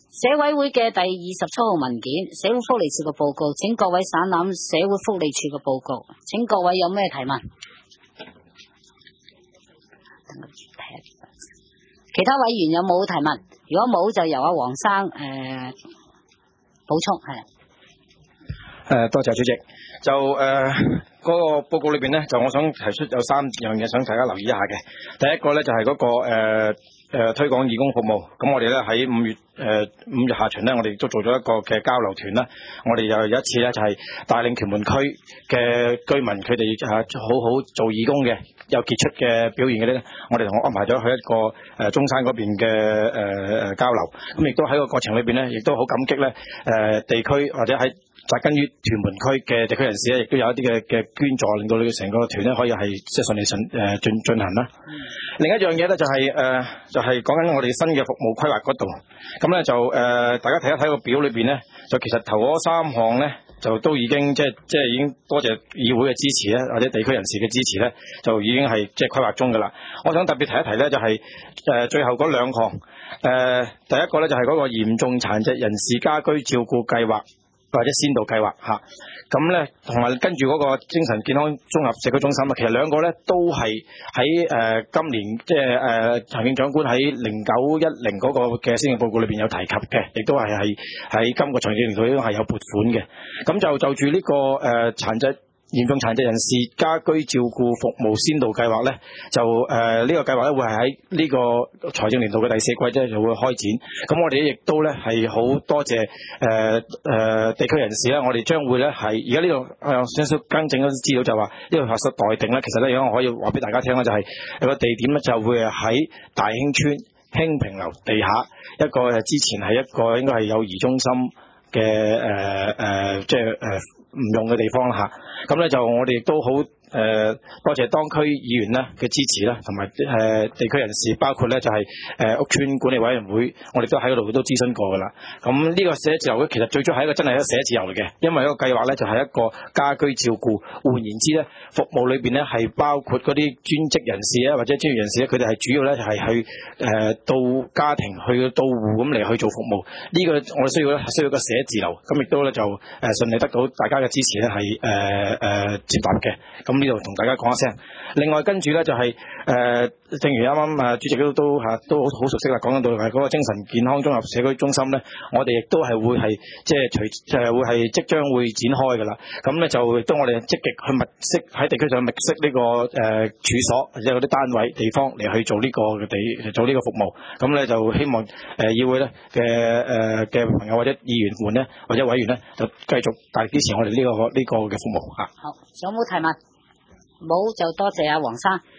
社委會嘅第27號文件，社會福利署嘅報告，請各位省覽社會福利署嘅報告。請各位有咩提問？其他委員有冇提問？如果冇，就由阿黃生補充。係。 多謝主席。就嗰個報告裏邊咧，就我想提出有3樣嘢想大家留意一下嘅。第一個咧就係嗰個推廣義工服務。咁我哋咧喺5月下旬咧，我哋都做咗一個嘅交流團啦。我哋又有一次咧就係帶領屯門區嘅居民，佢哋好好做義工嘅，有傑出嘅表現嘅咧，我哋同我安排咗去一個中山嗰邊嘅交流。咁亦都喺個過程裏邊咧，亦都好感激咧地區或者喺扎根於屯門區嘅地區人士咧，亦都有一啲嘅捐助，令到你成個團咧可以係即係順利進行啦。另一樣嘢咧就係講緊我哋新嘅服務規劃嗰度。咁咧就大家睇一睇個表裏邊咧，就其實頭嗰3項咧就都已經即係已經多謝議會嘅支持咧，或者地區人士嘅支持咧，就已經係即係規劃中㗎啦。我想特別提一提咧，就係最後嗰2項。第一個咧就係嗰個嚴重殘疾人士家居照顧計劃。或者先導計劃嚇，咁咧同埋跟住嗰個精神健康綜合社區中心啊，其實兩個咧都係喺今年即係行政長官喺0910嗰個嘅施政報告裏邊有提及嘅，亦都係喺今個財政年度都係有撥款嘅。咁就住呢個嚴重殘疾人士家居照顧服務先導計劃咧，就呢個計劃咧會係喺呢個財政年度嘅第4季咧就會開展。咁我哋亦都咧係好多謝地區人士咧，我哋將會咧係而家呢度少少更正嗰啲資料就話呢個核實待定咧，其實咧而家我可以話俾大家聽咧，就係有個地點咧就會係喺大興村興平樓地下一個之前係一個應該係幼兒中心嘅即係唔用嘅地方啦嚇。咁咧就我哋亦都好多謝當區議員咧嘅支持啦，同埋地區人士，包括咧就係屋邨管理委員會，我哋都喺嗰度都諮詢過噶啦。咁呢個寫字樓咧，其實最初係一個真係一個寫字樓嚟嘅，因為一個計劃咧就係一個家居照顧。換言之咧，服務裏邊咧係包括嗰啲專職人士啊，或者專業人士咧，佢哋係主要咧係去到家庭去到戶咁嚟去做服務。呢個我哋需要一個寫字樓，咁亦都咧就順利得到大家嘅支持咧係接納嘅。咁呢度同大家講一聲。另外跟住咧就係正如啱啱主席都好熟悉啦，講緊到係嗰個精神健康綜合社區中心咧，我哋亦都係會係即係會係即將會展開㗎啦。咁咧就亦都我哋積極去物色喺地區上物色呢個處所或者嗰啲單位地方嚟去做呢個做呢個服務。咁咧就希望議會咧嘅朋友或者議員們咧或者委員咧就繼續大力支持我哋呢個嘅服務嚇。 好，有冇提問？冇就多謝阿黃生。